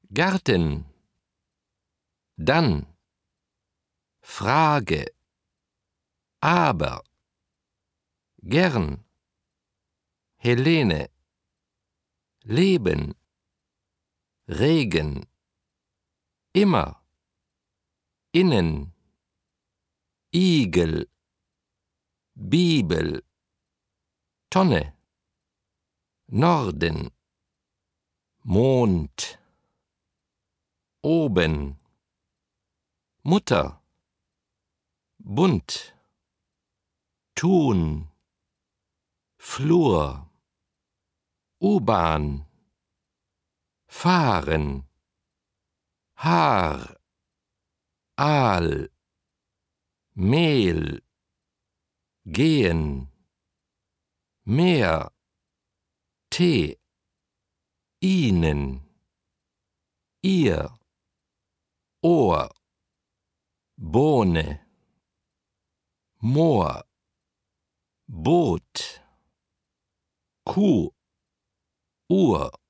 Garten. Dann. Frage. Aber. Gern. Helene. Leben. Regen. Immer. Innen. Igel. Bibel. Tonne. Norden. Mond. Oben. Mutter. Bunt. Tun. Flur. U-Bahn. Fahren. Haar. Aal. Mehl. Gehen. Meer. Tee. Ihnen. Ihr. Ohr. Bohne. Moor. Boot. Kuh. Uhr.